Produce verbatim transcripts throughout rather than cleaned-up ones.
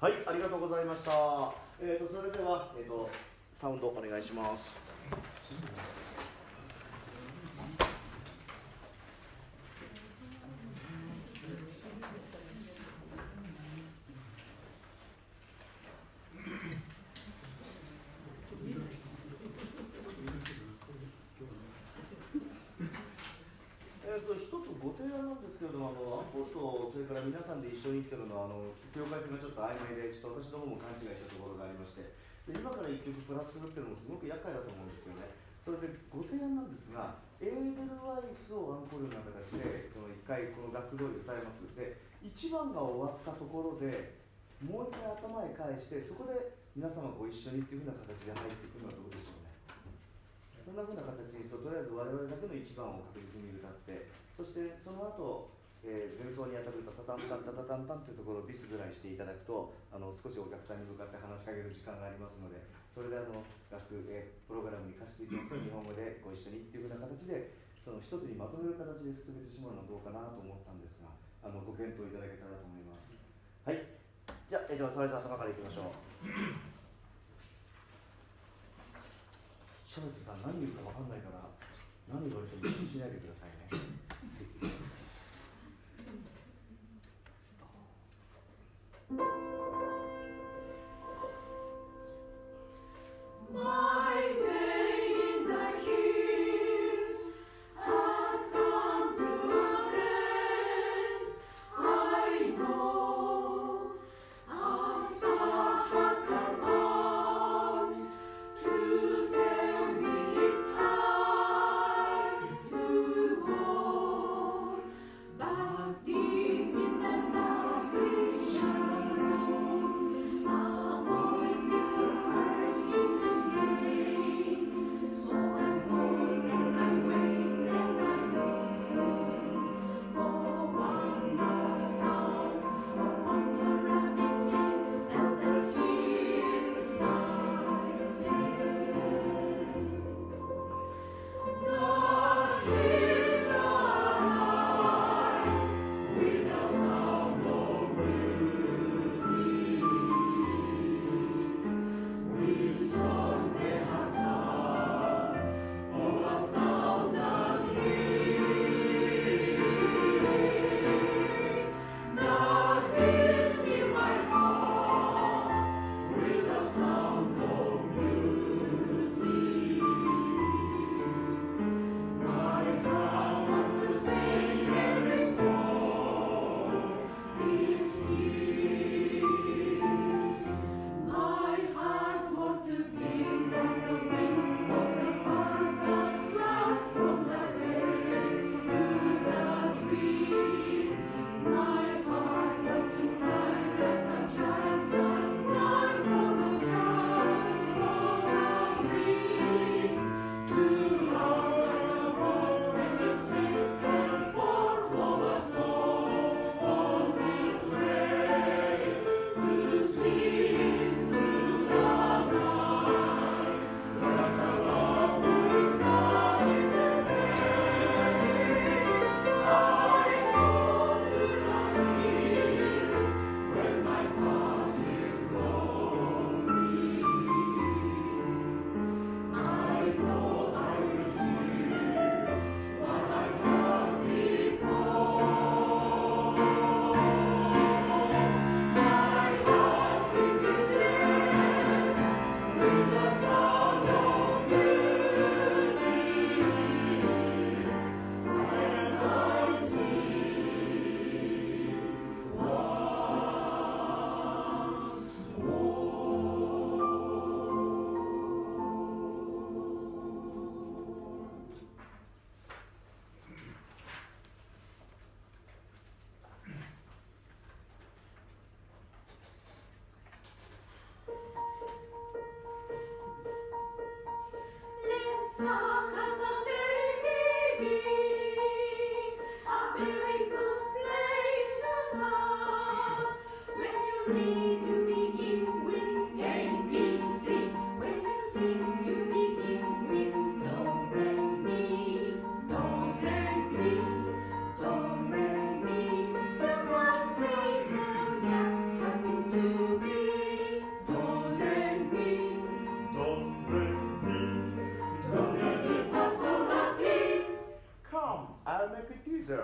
はい、ありがとうございました。えーと、それでは、えーと、サウンドお願いします。えーと、一つご提案なんですけれども、あのアンポート、それから皆さんで一緒にっていうのは、あの境界線がちょっと曖昧で、ちょっと私どもも勘違いしたところがありまして、で今からいっきょくプラスするっていうのもすごく厄介だと思うんですよね。それでご提案なんですが、エーデルワイスをアンコールのような形で、そのいっかいこの楽譜通り歌います。で、いちばんが終わったところで、もういっかい頭へ返して、そこで皆様ご一緒にっていうふうな形で入っていくのはどうでしょうね。そんなふうな形にすると、とりあえず我々だけのいちばんを確実に歌って、そしてその後、えー、前奏に当たるとタタンタンタタタンタンというところをビスぐらいしていただくと、あの少しお客さんに向かって話しかける時間がありますので、それであの楽譜、えー、プログラムに貸し付いてます日本語でご一緒にっていうふうな形で、その一つにまとめる形で進めてしまうのはどうかなと思ったんですが、あのご検討いただけたらと思います。はい。じゃあ、えー、ではとりあえず頭からいきましょう。シャルツさん、何言うか分かんないから、何言われても気にしないでくださいね。 My day in the hills has come to an end. I know Asa has come out to tell me it's time to go.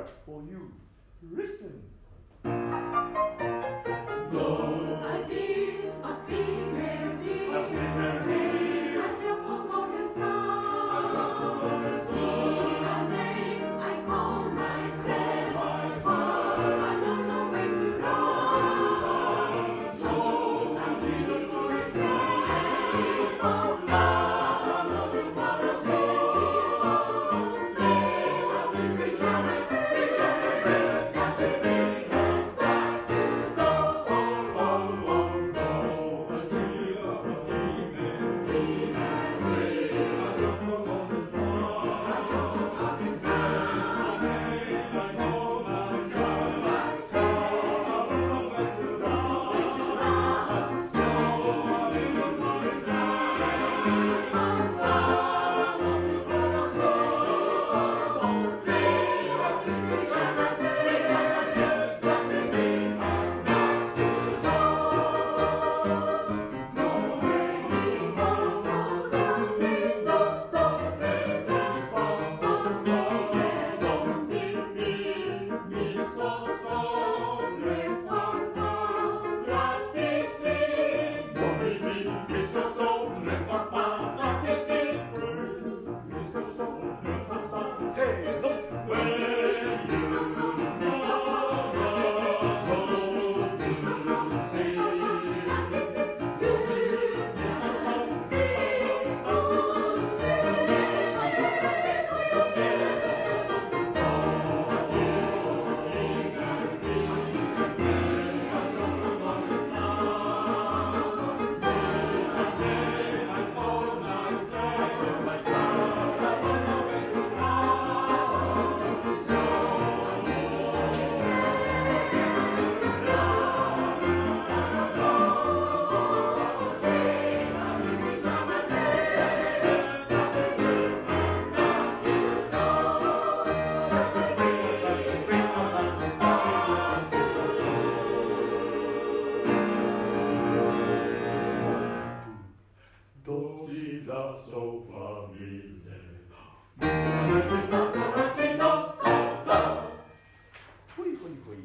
for you. Listen. Go. A deer, a female deer, a female deer, a drop of golden sun, a drop of golden sun. A name I call myself, my son. I don't know where to run, so I'm looking for a safe of love. I'm looking for a safe of safe. I've been reaching out, reaching out, got to bring us back to go. Oh, oh, oh, oh. A deer, a female, female deer, a drop of golden sun, a drop of golden sun. A name I call myself, my son. I don't know where to run, where to run, so I'm looking for a safe of love. I'm looking for a safe of safe. I've been reaching out, reaching out, got to bring us back to God. No rainy falls so long, don't, don't rainy falls so long. Don't make me, me so so, re fa fa, la ti ti. Don't make me, me so so, re fa fa, la ti ti. Me so so, re fa fa, say no. Where you know, me so so, say la ti ti. Me so so, say Dosi la sopra mille. ほいほいほい。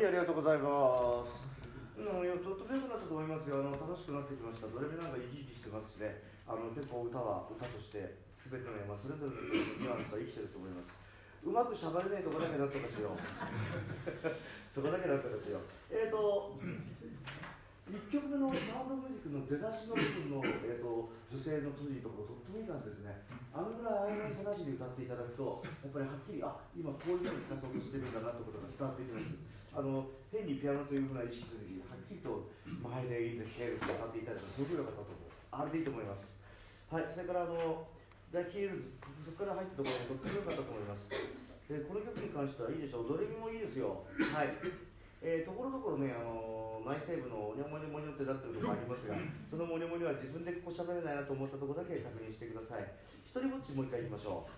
ありがとうございます。うん、いやとっても良くなったと思いますよ。あの楽しくなってきました。ドレミなんか生き生きしてますしね。あの結構歌は歌として全ての、まあ、それぞれのニュアンスは生きてると思います。うまくしゃべれないとこだけなんとかしよう。そこだけなんとかしよう。えっ、ー、といっきょくめのサウンドミュージックの出だしの部分の、えー、と女性の通じところとってもいい感じですね。あのぐらい曖昧さなしに歌っていただくとやっぱりはっきりあ今こういうふうに聞かそうとしてるんだなってことが伝わってきます。あの変にピアノというふうな意識せずにはっきりと前でいいとヘルと歌っていただくとすごく良かったと思う。あれでいいと思います。はい、それからあのザ・ヒールズ、そこから入ったところがとっても良かったと思います。でこの曲に関してはいいでしょう。ドレミもいいですよ。はい。えー、ところどころね、あのー、内声部のおにょもにょもにょってなってるところありますが、そのもにょもにょは自分でここ喋れないなと思ったところだけ確認してください。一人ぼっちもう一回いきましょ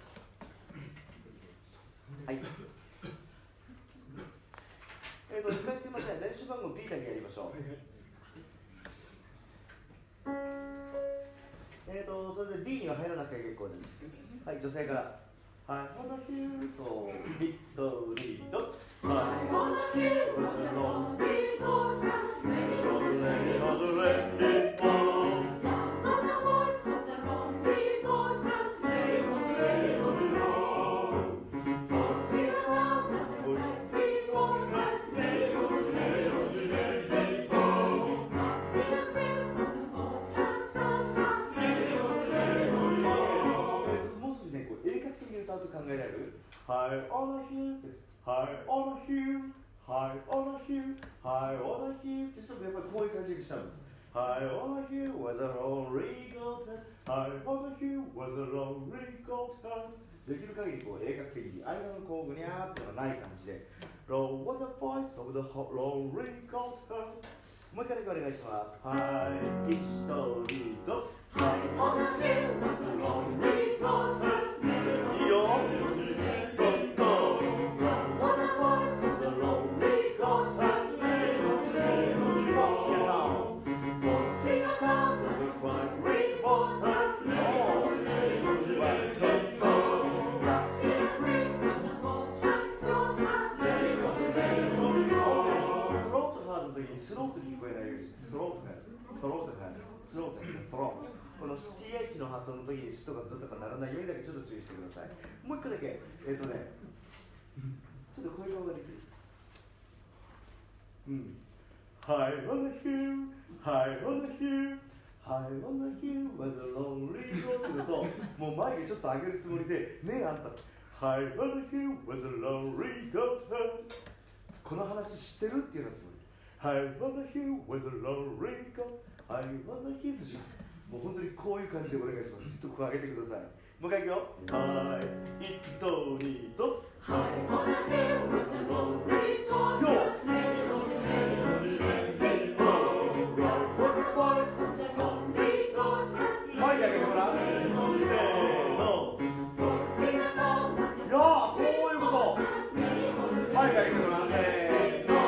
う。はい。えーと、一回すいません、練習番号 B だけやりましょう。えーと、それで D には入らなくて結構です。はい、女性から。I wanna hear to beat the lead. I wanna hear the lonely goat and lay on the lay on the lay on. Love the voice of the lonely goat and lay on the lay on the road. For see the town of the mighty goat and lay on the lay on the lay on. Must be a thrill from the goat and start and lay on the lay on the road. もう少しね、こう鋭角的に歌うと考えられる High on a hill です。High on a hill, high on a hill, high on a hill ってちょっとやっぱりこういう感じにしちゃうんです。High on a hill was a lonely goat High on a hill was a lonely goat できる限りこう鋭角的に間のこうぐにゃーっていうのがない感じで Low was the voice of the lonely goat もう一回だけお願いします。High 一人と High on a hill was a lonely goat いいよスロートに聞こえないようにスロートがスロートがスロートがスロートこの ティーエイチ の発音の時にスとかズとかならないようにだけちょっと注意してください。もう一個だけえっ、ー、とねちょっとこういう顔ができるうん High on the hill High on the hill High on the hill was a lonely road っていうのともう眉毛ちょっと上げるつもりでねえあんた High on the hill was a lonely road この話知ってるっていうやつもHigh on the hill with a lonely goat High on the hill としようもう本当にこういう感じでお願いします。ちょっとここ上げてください。もう一回いくよ。はい、一と二と High on the hill with a lonely goat Lay on the lay on the lay on Round with the voice of the lonely goat 前に上げてごらん。せーの Sing a song of the lonely goat いやー、そういうこと前に上げてごらん。せーの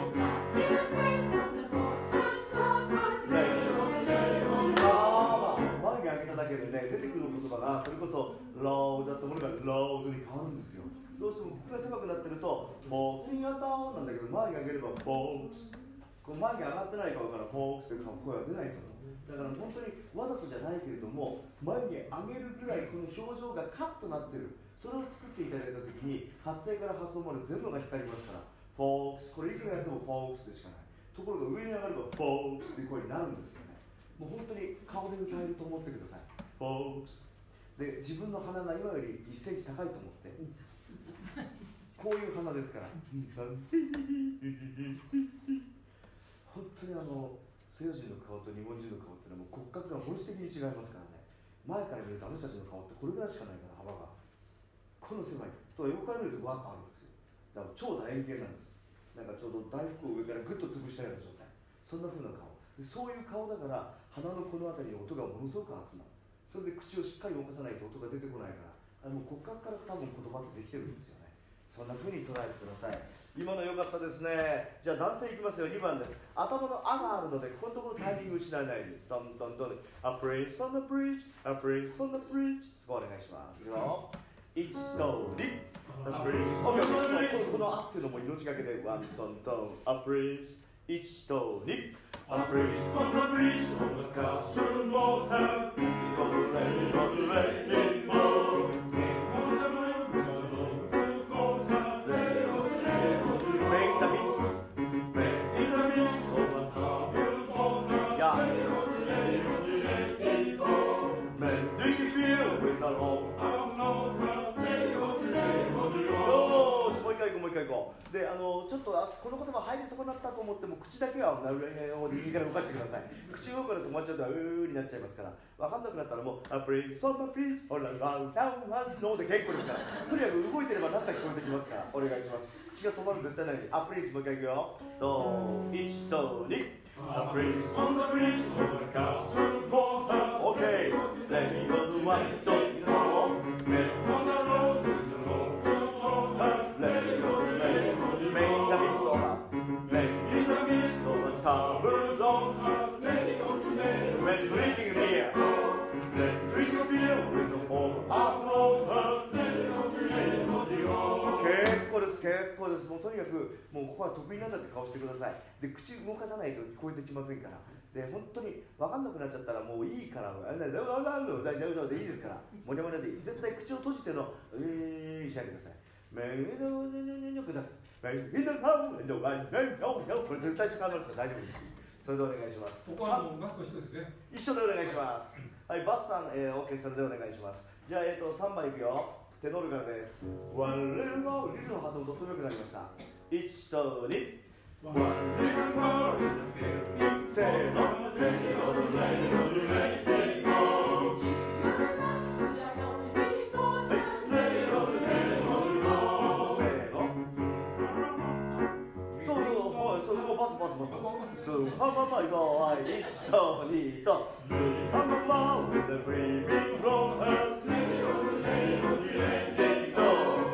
だけでね、出てくる言葉がそれこそロードだったものがロードに変わるんですよ。どうしてもここが狭くなってるとフォークスインアターなんだけど前に上げればフォークスこう前に上がってない顔からフォークスという声は出ないと思う。だから本当にわざとじゃないけれども前に上げるぐらいこの表情がカッとなってるそれを作っていただいた時に発声から発音まで全部が光りますからフォークスこれいくらやってもフォークスでしかないところが上に上がればフォークスという声になるんですよね。もう本当に顔で歌えると思ってください。フォークスで自分の鼻が今よりいっセンチ高いと思ってこういう鼻ですから本当にあの西洋人の顔と日本人の顔っていうのはもう骨格が本質的に違いますからね。前から見るとあの人たちの顔ってこれぐらいしかないから幅がこの狭いと横から見るとワッとあるんですよ。だから超楕円形なんです。なんかちょうど大福を上からグッと潰したような状態そんな風な顔でそういう顔だから鼻のこの辺りに音がものすごく集まる。それで口をしっかり動かさないと音が出てこないからあの骨格から多分言葉ってできてるんですよね。そんな風に捉えてください。今の良かったですね。じゃあ男性いきますよ。にばんです。頭の「あ」があるのでここのところタイミング失わないようにどんどんどん A place on the bridge A place on the bridge そこお願いしますよ。 一とに。このアップのも命がけでワントントンアプリーズいちとに A breeze on the breeze on the castle motel. On the rain, on the rainbow. On the moon, on the moon, on the rain, on the rain, on the Make the mist. rain. In the midst of a troubled water. Yeah. Rain, on the rain, on the rainbow. Man, do you feel with the law? Of no trouble. Rain, on the rain, on the rain. よーしもう一回行こうもう一回行こうであのちょっとあこの言葉入り損なったと思っても口だけはなるほど右から動かしてください口動かで止まっちゃうとうーになっちゃいますから分かんなくなったらもうあプリーズソンマプリーズオララウダウンワンノーで結構ですからとにかく動いてれば何か聞こえてきますからお願いします口が止まる絶対ないんであプリーズもう一回行くよそういちとに A breeze on the breeze on the castle motel. OK レイゴードワンと皆さんも Men on the road with the road to water. レイゴードレイゴードメインダミストラ In the midst of a troubled water. Rain, on the rain, When drinking beer Then drink a beer with the whole of water. Rain, on the rain, on the ocean. 結構です結構ですもうとにかくもうここは得意なんだって顔してくださいで口動かさないと聞こえてきませんからで本当に分かんなくなっちゃったらもういいからあれだだだだだだだでいいですからもにゃもにゃでいい絶対口を閉じてのえーしないでくださいメイドネネネネクダメイドハウンドワイネノノこれ絶対使わないですから大丈夫ですそれでお願いしますここはもうマスク一緒ですね。 一緒でお願いしますはいバスさん、えー、OK それでお願いしますじゃあ、えー、とさんばんいくよテノールからです。ワンレルゴーリルの発音とっても良くなりました。いちとに One little girl in the field. せーの Rain, on the rain, on the rainbow. Rain, on the rain, on the rainbow. せーのそうそうはいそうそうパスパスパススーパーママイゴーいちとにとスーパーママ with the breathing roll Rain, on the rain, on the rainbow. でと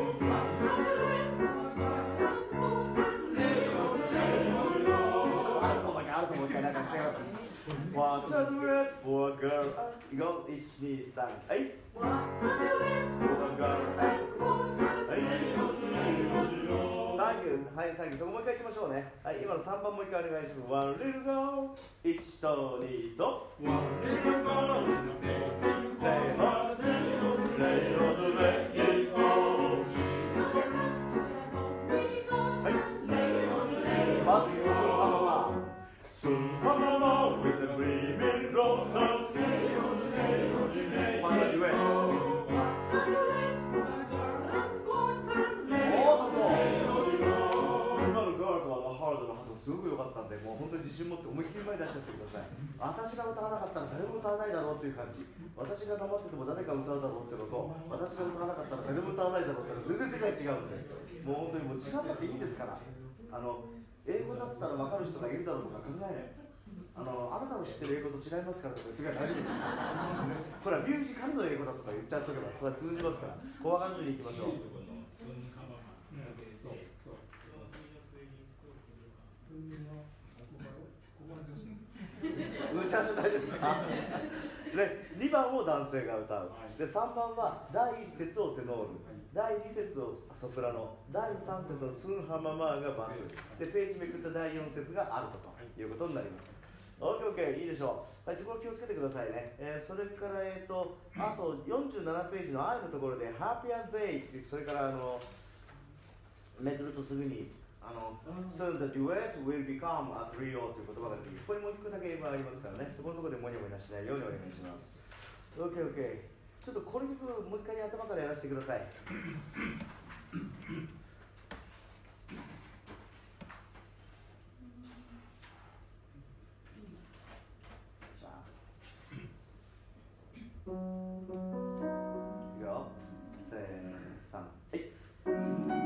あると思うあると思うなんか違う What a duet for a girl いこういちにさんはい For a girl はいサンキューはいサンキューそこもう一回行きましょうねはい今のさんばんもう一回お願いします One little girl いちとにと One little girl in the field. せーの Rain, on the rainbow. はいバススーパーママ Soon, mama, with a dreaming road. Rain, on the rain, on the rainbow. またデュエットそうそうそう今のガールとあのハードの発音すごく良かったんでもう本当に自信持って思いっきり前に出しちゃってください私が歌わなかったら誰も歌わないだろうっていう感じ私が黙ってても誰か歌うだろうってのと私が歌わなかったら誰も歌わないだろうってのは全然世界違うんでもう本当にもう違ったっていいですからあの英語だったら分かる人がいるだろうとか考えないあのあなたの知ってる英語と違いますからとか言ってくれば大丈夫ですこれはミュージカルの英語だとか言っちゃっとけばそれは通じますから怖がらずにいきましょうそうそう。 打ち合わせ大丈夫ですかでにばんを男性が歌うでさんばんはだいいっ節をテノールだいに節をソプラノだいさん節のスンハママーがバスでページめくっただいよん節がアルトということになります オーケーオーケーいいでしょう、はい、そこを気をつけてくださいね、えー、それからえっ、ー、とあとよんじゅうななページの I のところで Happy and Day っていうそれからあのめくるとすぐにあの Soon the duet will become a trio という言葉が出てきてここにもう一個だけ英語がありますからねそこのところでモニャモニャしないようにお願いします オーケーオーケー ちょっとこの曲もう一回頭からやらせてくださいいくよせーさんはい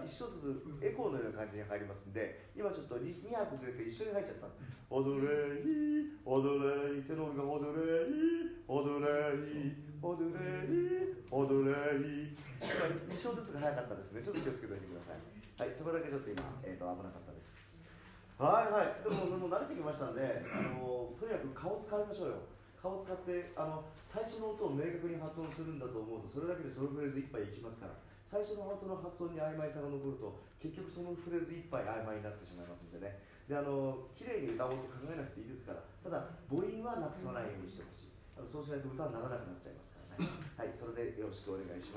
一緒ずつエコーのような感じに入りますんで、今ちょっと に, に拍ずれて一緒に入っちゃった。踊れい踊れいテノールが踊れい踊れい踊れい踊れい。今に小ずつが早かったですね。ちょっと気をつけておいてください。はい、そこだけちょっと今、えー、と危なかったです。はいはい。でももう慣れてきましたので、あのとにかく顔を使いましょうよ。顔を使ってあの最初の音を明確に発音するんだと思うと、それだけでそのフレーズいっぱいいきますから。最初の音の発音に曖昧さが残ると、結局そのフレーズいっぱい曖昧になってしまいますんでね。で、あの綺麗に歌おうと考えなくていいですから、ただ母音はなくさないようにしてほしい。あのそうしないと歌はならなくなっちゃいますからね。はい、それでよろしくお願いします。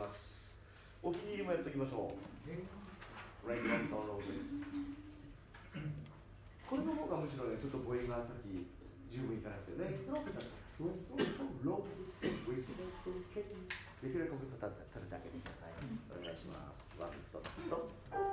お気に入りもやっておきましょう。レインボーソロです。これの方がむしろね、ちょっと母音がさっき十分いかなくてね。できるだけここたたるだけでください。お願いします。ワンとと。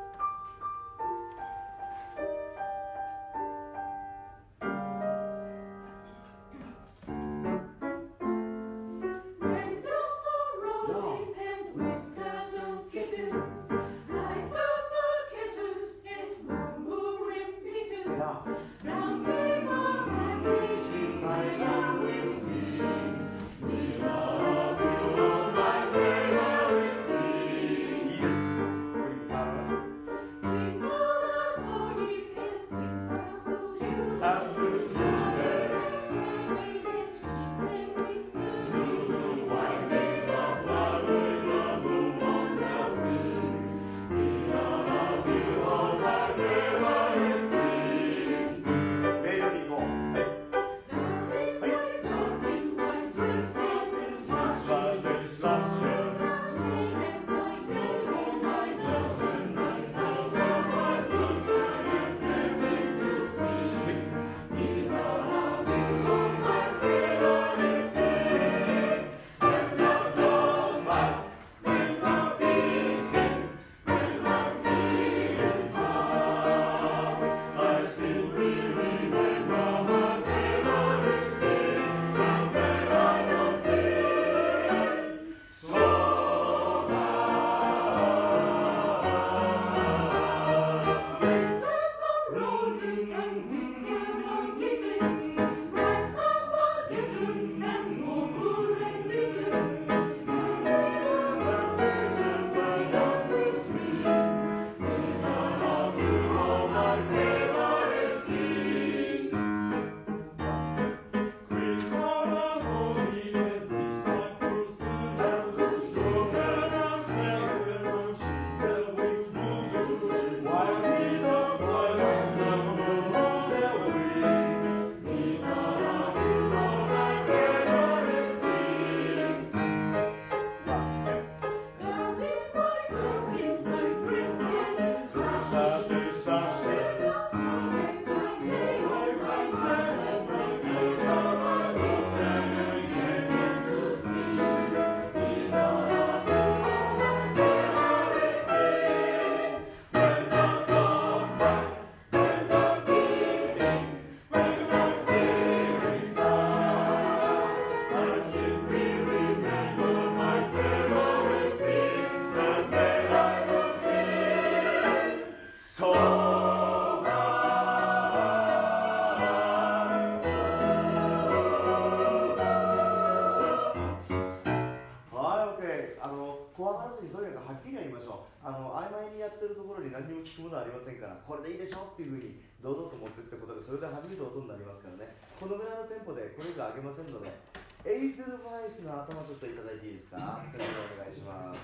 これでいいでしょっていうふうに堂々と持っていったことで、それで初めて音になりますからね。このぐらいのテンポでこれ以上上げませんので、エイトルバイスの頭ちょっといただいていいですか。それでお願いします。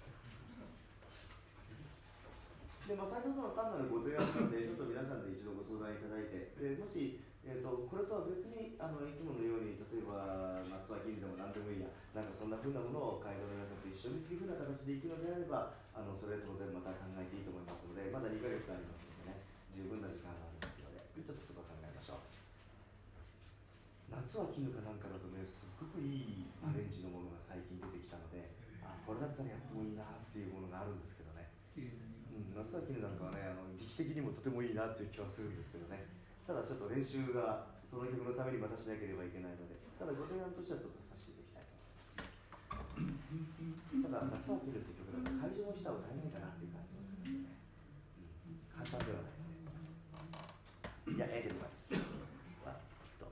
で、まあ、先ほどの単なるご提案なので、ちょっと皆さんで一度ご相談いただいて、でもし、えー、とこれとは別にあのいつものように、例えば夏は金でも何でもいいや、なんかそんなふうなものを会場の皆さんと一緒にっていうふうな形でいくのであれば、あのそれ当然また考えていいと思いますので、まだにかげつありますのでね、十分な時間がありますので、ちょっとそこは考えましょう。夏は絹かなんかだとね、すっごくいいアレンジのものが最近出てきたので、あ、これだったらやってもいいなっていうものがあるんですけどね。うん、夏は絹なんかはね、あの時期的にもとてもいいなっていう気はするんですけどね。ただちょっと練習がその曲のためにまたしなければいけないので、ただご提案としてはちょっとさせていただきたいと思います。ただ夏は絹っていう曲だと会場の人は歌えないかなっていう感じですね。 簡単ではない。いや、エレマイス。ワン、と。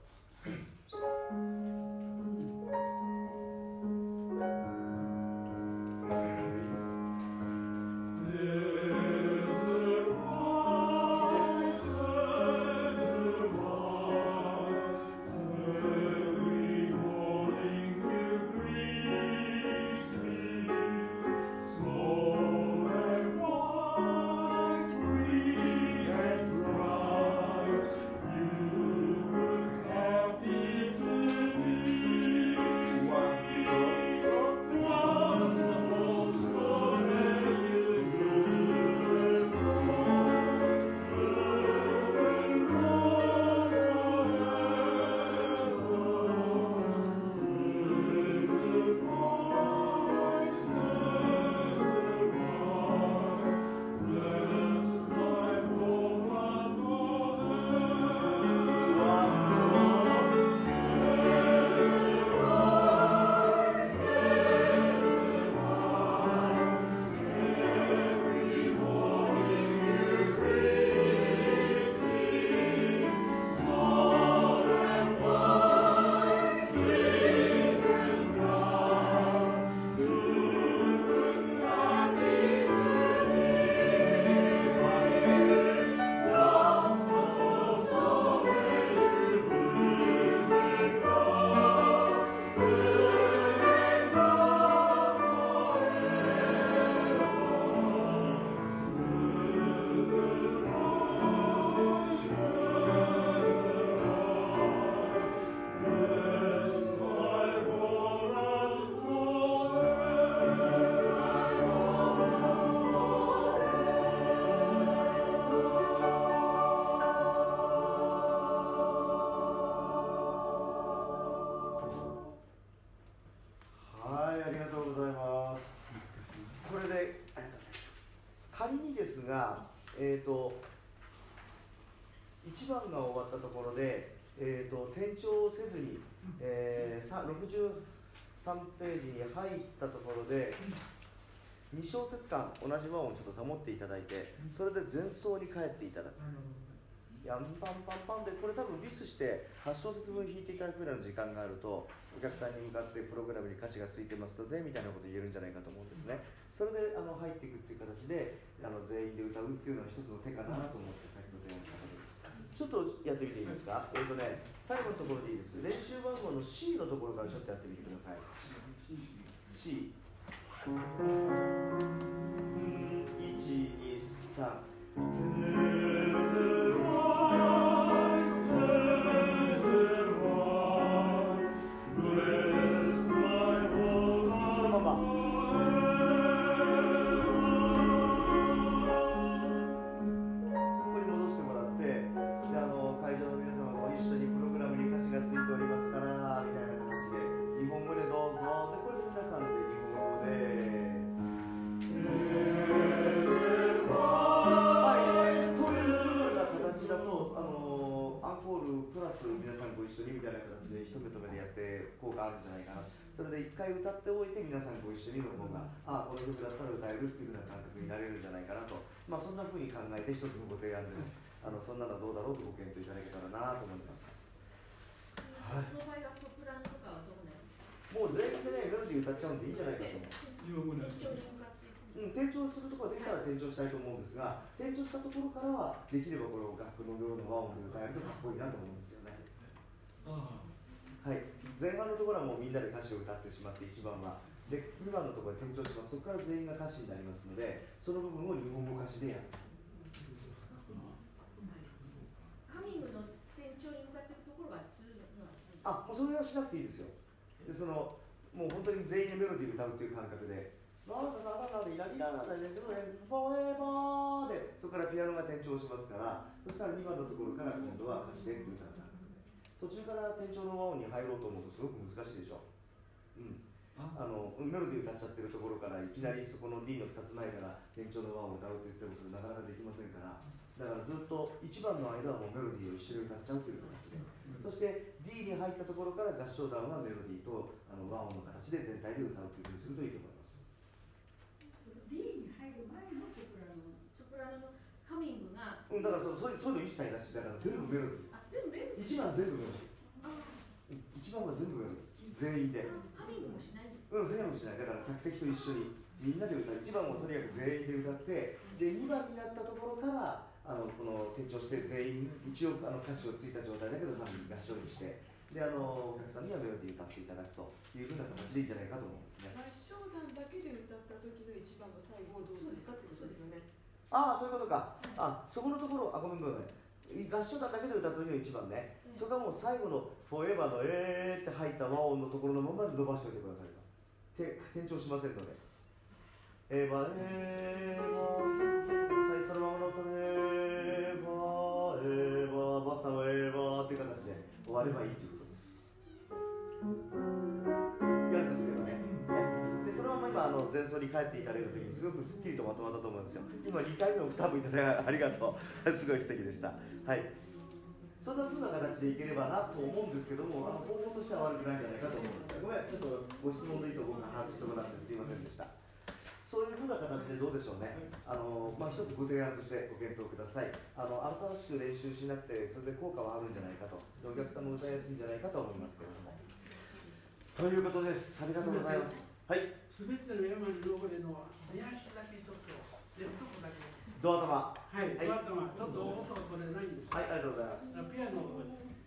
えーと、いちばんが終わったところで、えーと、転調せずに、えー、ろくじゅうさんページに入ったところでに小節間同じ和音をちょっと保っていただいて、それで前奏に帰っていただく。ヤンパンパンパンで、これ多分ミスしてはち小節分弾いていただくぐらいの時間があると、お客さんに向かってプログラムに歌詞がついてますのでみたいなことを言えるんじゃないかと思うんですね。それであの入っていくっていう形であの全員で歌うっていうのは一つの手かなと思って先ほど提案したことです。ちょっとやってみていいですか。えっ、ー、とね、最後のところでいいです。練習番号の シー のところからちょっとやってみてください。シー。いち、に、さん。それで一回歌っておいて皆さんご一緒にの方が、ああこの曲だったら歌えるっていうふうな感覚になれるんじゃないかなと、まあそんなふうに考えて一つのご提案です。あのそんなのどうだろうとご検討いただけたらなと思います。はい、その場合はソプラノとかはどうなんですか。もう全員でねメロディー歌っちゃうんでいいんじゃないかと思う。うん、転調するところができたら転調したいと思うんですが、転調したところからはできればこれを楽譜のような和音で歌えるとかっこいいなと思うんですよね。あはい、前半のところはもうみんなで歌詞を歌ってしまっていちばんはでにばんのところで転調します。そこから全員が歌詞になりますので、その部分を日本語歌詞でやる。 ハミングの転調に向かっていくところはするのはするあ、もうそれはしなくていいですよ。でそのもう本当に全員でメロディーを歌うという感覚でラララララリラリラララリラリラリフォーエバーでそこからピアノが転調しますから、そしたらにばんのところから今度は歌詞で歌う。途中から転調の和音に入ろうと思うとすごく難しいでしょ。うん、あのメロディー歌っちゃってるところからいきなりそこの D のふたつまえから転調の和音を歌うって言ってもそれなかなかできませんから、だからずっといちばんの間はもうメロディーを一緒に歌っちゃうという形で、そして D に入ったところから合唱団はメロディーとあの和音の形で全体で歌うというふうにするといいと思います。 D に入る前のソプラノプラノのハミングが、 うん、だからそそういうそういうの一切なしだから全部メロディー。 あ、全部メロディー。 一番全部メロディー。一番は全部メロディー。全員で。 ハミングもしないんですか？ うん、フレもしない。だから客席と一緒にみんなで歌う。一番をとにかく全員で歌って、で二番になったところからあのこの転調して全員一応あの歌詞をついた状態だけど多分合唱にして、であのお客さんにはメロディー歌っていただくというふうな形でいいんじゃないかと思うんですね。 合唱団だけで歌った時の一番の最後をどうするかってことですよね。 ああ、そういうことか。あ、そこのところ、あ、ごめんごめん。合唱団だけで歌った時の一番ね、うん、そこはもう最後の「フォーエバー」の「えー」って入った和音のところのままで伸ばしておいてください。て転調しませんので。エヴァエヴァ、はい、そのままのとエヴァエヴァ、バッサのエヴァっていう形で終わればいいということです。やるんですけどね。でそのまま今あの前奏に帰っていただいた時にすごくすっきりとまとまったと思うんですよ。今にかいめのオクターブいただいてありがとう。すごい素敵でした。はい。そんな風な形でいければなと思うんですけども、あの方法としては悪くないんじゃないかと思うんですが、ごめん、ちょっとご質問の意図を僕が把握してもらってすいませんでした。そういう風な形でどうでしょうね。あのまあ一つご提案としてご検討ください。あの新しく練習しなくてそれで効果はあるんじゃないかと、お客さんも歌いやすいんじゃないかと思いますけれども。ということです。ありがとうございます。はい。 すべての山に登れるのは出足だけちょっと出るとこだけ。 ドア玉。 はい。ドア玉。ちょっと音が取れないんです。 はい、ありがとうございます。 ピアノ。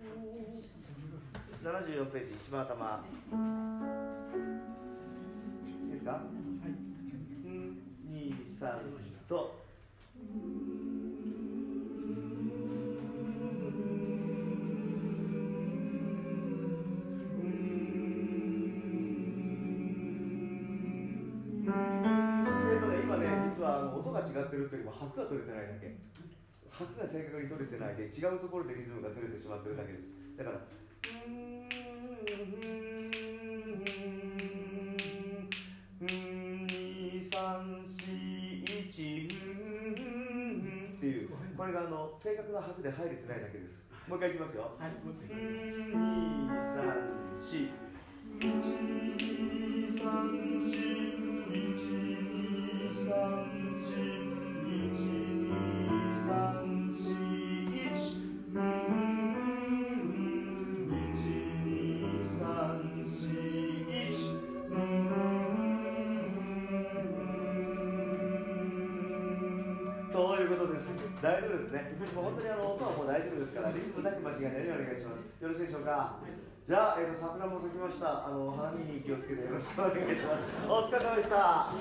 ななじゅうよんページ一番頭。いいですか？はい。に、さんと。音が違ってるっていうよりも拍が取れてないだけ、拍が正確に取れてないで違うところでリズムがずれてしまってるだけです。だからにさんしいちっていうこれがあの正確な拍で入れてないだけです。もう一回いきますよ。にさんしいちさんしいちさんしいちにさんしいちいちにさんしいちそういうことです。大丈夫ですね。もう本当にあの音はもう大丈夫ですからリズムだけ間違いないようにお願いします。よろしいでしょうか。じゃあ、えー、桜も咲きました。あの花見に気をつけてよろしくお願いします。お疲れ様でした。